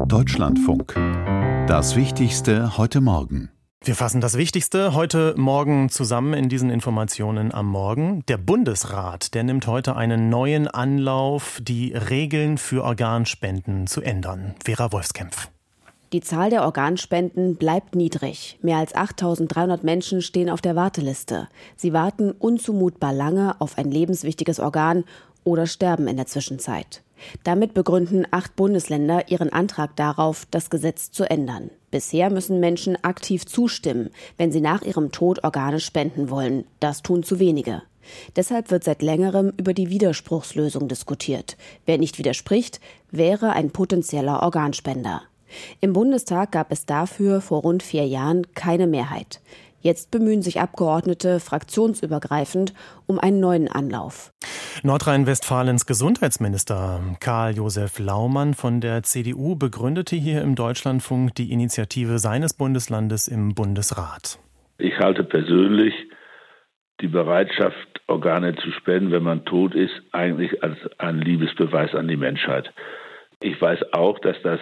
Deutschlandfunk. Das Wichtigste heute Morgen. Wir fassen das Wichtigste heute Morgen zusammen in diesen Informationen am Morgen. Der Bundesrat, der nimmt heute einen neuen Anlauf, die Regeln für Organspenden zu ändern. Vera Wolfskämpf. Die Zahl der Organspenden bleibt niedrig. Mehr als 8.300 Menschen stehen auf der Warteliste. Sie warten unzumutbar lange auf ein lebenswichtiges Organ oder sterben in der Zwischenzeit. Damit begründen 8 Bundesländer ihren Antrag darauf, das Gesetz zu ändern. Bisher müssen Menschen aktiv zustimmen, wenn sie nach ihrem Tod Organe spenden wollen. Das tun zu wenige. Deshalb wird seit längerem über die Widerspruchslösung diskutiert. Wer nicht widerspricht, wäre ein potenzieller Organspender. Im Bundestag gab es dafür vor rund 4 Jahren keine Mehrheit. Jetzt bemühen sich Abgeordnete fraktionsübergreifend um einen neuen Anlauf. Nordrhein-Westfalens Gesundheitsminister Karl-Josef Laumann von der CDU begründete hier im Deutschlandfunk die Initiative seines Bundeslandes im Bundesrat. Ich halte persönlich die Bereitschaft, Organe zu spenden, wenn man tot ist, eigentlich als einen Liebesbeweis an die Menschheit. Ich weiß auch, dass das,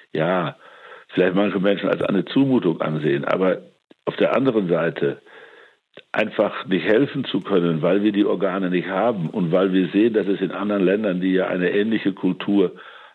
vielleicht manche Menschen als eine Zumutung ansehen, aber auf der anderen Seite einfach nicht helfen zu können, weil wir die Organe nicht haben und weil wir sehen, dass es in anderen Ländern, die ja eine ähnliche Kultur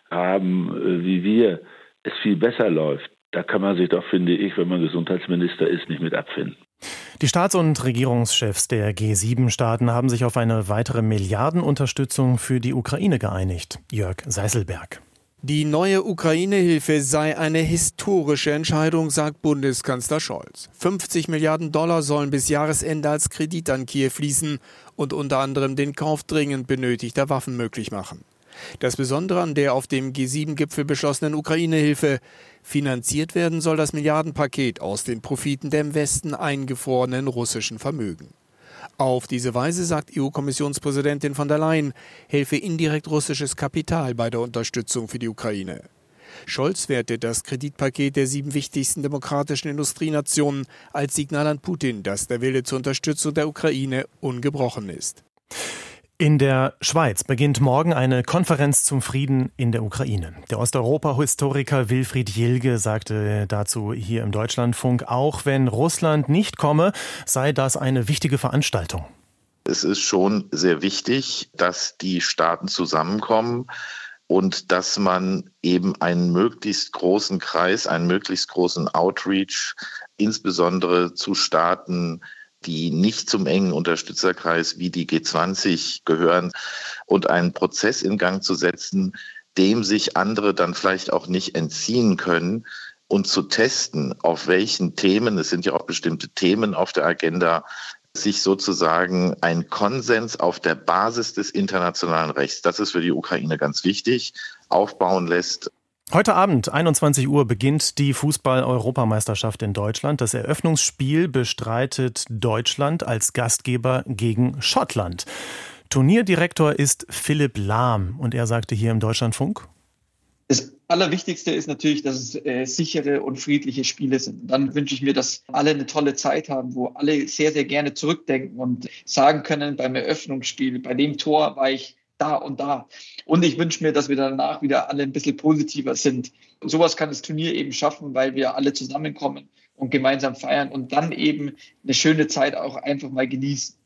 haben wie wir, es viel besser läuft. Da kann man sich doch, finde ich, wenn man Gesundheitsminister ist, nicht mit abfinden. Die Staats- und Regierungschefs der G7-Staaten haben sich auf eine weitere Milliardenunterstützung für die Ukraine geeinigt. Jörg Seiselberg. Die neue Ukraine-Hilfe sei eine historische Entscheidung, sagt Bundeskanzler Scholz. 50 Milliarden Dollar sollen bis Jahresende als Kredit an Kiew fließen und unter anderem den Kauf dringend benötigter Waffen möglich machen. Das Besondere an der auf dem G7-Gipfel beschlossenen Ukraine-Hilfe: finanziert werden soll das Milliardenpaket aus den Profiten der im Westen eingefrorenen russischen Vermögen. Auf diese Weise, sagt EU-Kommissionspräsidentin von der Leyen, helfe indirekt russisches Kapital bei der Unterstützung für die Ukraine. Scholz wertet das Kreditpaket der 7 wichtigsten demokratischen Industrienationen als Signal an Putin, dass der Wille zur Unterstützung der Ukraine ungebrochen ist. In der Schweiz beginnt morgen eine Konferenz zum Frieden in der Ukraine. Der Osteuropa-Historiker Wilfried Jilge sagte dazu hier im Deutschlandfunk, auch wenn Russland nicht komme, sei das eine wichtige Veranstaltung. Es ist schon sehr wichtig, dass die Staaten zusammenkommen und dass man eben einen möglichst großen Kreis, einen möglichst großen Outreach, insbesondere zu Staaten, die nicht zum engen Unterstützerkreis wie die G20 gehören, und einen Prozess in Gang zu setzen, dem sich andere dann vielleicht auch nicht entziehen können, und zu testen, auf welchen Themen, es sind ja auch bestimmte Themen auf der Agenda, sich sozusagen ein Konsens auf der Basis des internationalen Rechts, das ist für die Ukraine ganz wichtig, aufbauen lässt. Heute Abend, 21 Uhr, beginnt die Fußball-Europameisterschaft in Deutschland. Das Eröffnungsspiel bestreitet Deutschland als Gastgeber gegen Schottland. Turnierdirektor ist Philipp Lahm und er sagte hier im Deutschlandfunk: Das Allerwichtigste ist natürlich, dass es sichere und friedliche Spiele sind. Dann wünsche ich mir, dass alle eine tolle Zeit haben, wo alle sehr, sehr gerne zurückdenken und sagen können, beim Eröffnungsspiel, bei dem Tor war ich da und da. Und ich wünsche mir, dass wir danach wieder alle ein bisschen positiver sind. Und sowas kann das Turnier eben schaffen, weil wir alle zusammenkommen und gemeinsam feiern und dann eben eine schöne Zeit auch einfach mal genießen.